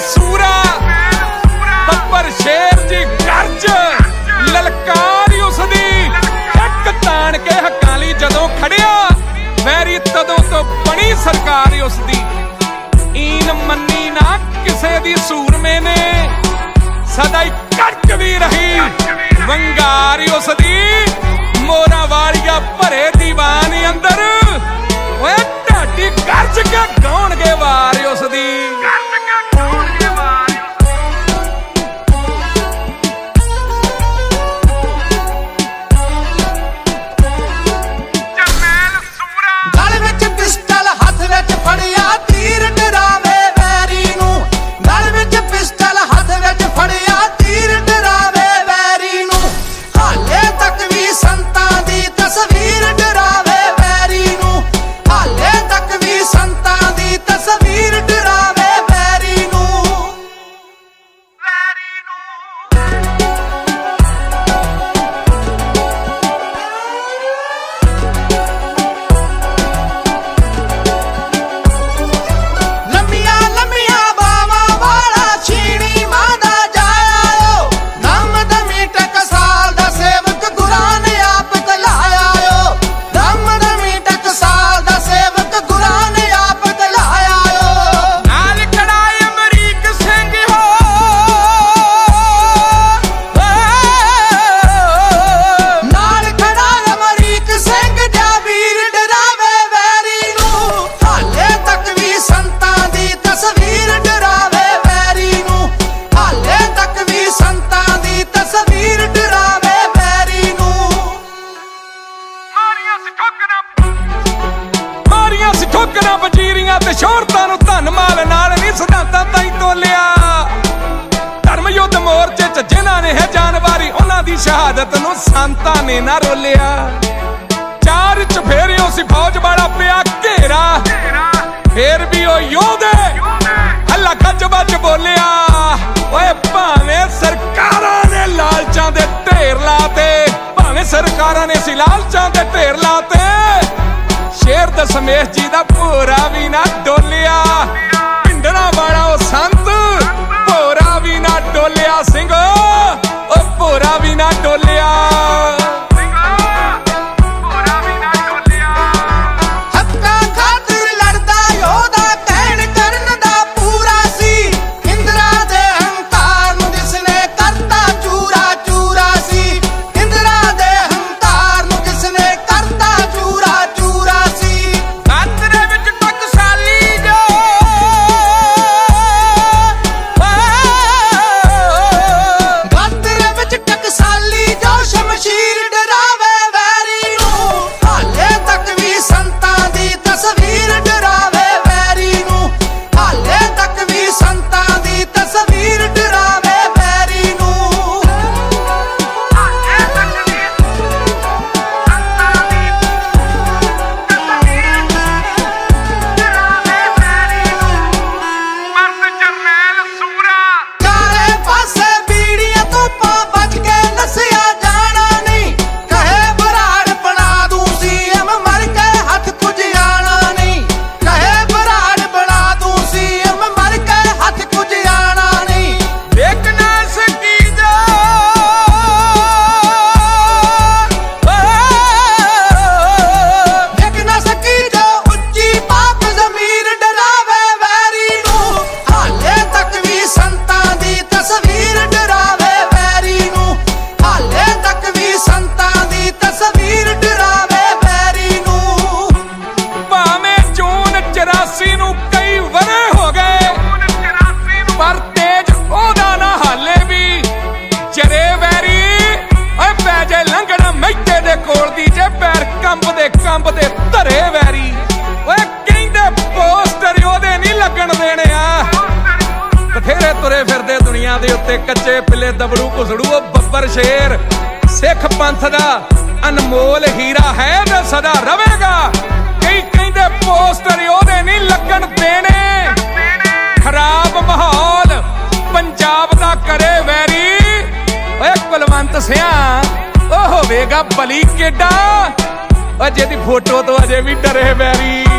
सूरा ਬੱਬਰ शेर जी गर्ज ललकार उसदी एक तान के हक्कां लई जदों खड़िया वैरी तदों तो बनी सरकार उसदी ईन मन्नी ना किसे दी सूरमे ने सदा ही कड़क भी रही वंगार उसदी मोरा वालिया भरे दीवानी अंदर ढाडी गर्ज के गाउणगे वार उसदी ਵਜ਼ੀਰੀਆਂ ਤੇ ਸ਼ੋਹਰਤਾਂ ਨੂੰ ਧਨ ਮਾਲ ਨਾਲ ਨਹੀਂ ਸਿਧਾਂਤਾਂ ਤਾਈ ਤੋਲਿਆ ਧਰਮ ਯੁੱਧ ਮੋਰਚੇ ਚ ਜਿਨ੍ਹਾਂ ਨੇ ਹੈ ਜਾਨਵਾਰੀ ਉਹਨਾਂ ਦੀ ਸ਼ਹਾਦਤ ਨੂੰ ਸੰਤਾਂ ਨੇ ਨਾ ਰੋਲਿਆ ਚਾਰ ਚਫੇਰਿਓਂ ਸੀ ਫੌਜ ਵਾਲਾ ਪਿਆ ਘੇਰਾ ਫੇਰ ਵੀ ਉਹ ਯੋਧੇ ਹੱਲਾ ਗੱਜ ਵੱਜ ਬੋਲਿਆ ਓਏ ਭਾਵੇਂ ਸਰਕਾਰਾਂ ਨੇ ਲਾਲਚਾਂ ਦੇ ਢੇਰ ਲਾਤੇ ਭਾਵੇਂ ਸਰਕਾਰਾਂ ਨੇ ਸੀ ਲਾਲਚਾਂ ਦੇ ਢੇਰ ਲਾਤੇ शेर दशमेश जी दा भोरा भी ना डोलिया पिंडरा वाला ओ संत भोरा भी ना डोलिया सिंह ओ भोरा भी ना डोलिया ਕੰਬਦੇ ਧਰੇ ਵੈਰੀ ਓਏ ਕਹਿੰਦੇ ਪੋਸਟਰ ਉਹਦੇ ਨਹੀਂ ਲੱਗਣ ਦੇਣੇ ਆ ਬਥੇਰੇ ਤੁਰੇ ਫਿਰਦੇ ਦੁਨੀਆ ਦੇ ਉੱਤੇ ਕੱਚੇ ਪਿੱਲੇ ਦਬੜੂ ਘੁਸੜੂ ਉਹ ਬੱਬਰ ਸ਼ੇਰ ਸਿੱਖ ਪੰਥ ਦਾ ਅਨਮੋਲ ਹੀਰਾ ਹੈ ਤੇ ਸਦਾ ਰਵੇਗਾ ਕਈ ਕਹਿੰਦੇ ਪੋਸਟਰ ਉਹਦੇ ਨਹੀਂ ਲੱਗਣ ਦੇਣੇ ਖਰਾਬ ਮਾਹੌਲ ਪੰਜਾਬ ਦਾ ਕਰੇ ਵੈਰੀ ਓਏ ਕੁਲਵੰਤ ਸਿਆਂ ਉਹ ਹੋਵੇਗਾ ਭਲੀ ਕਿੱਡਾ ਜਿਹਦੀ फोटो तो अजे भी डरे बैरी।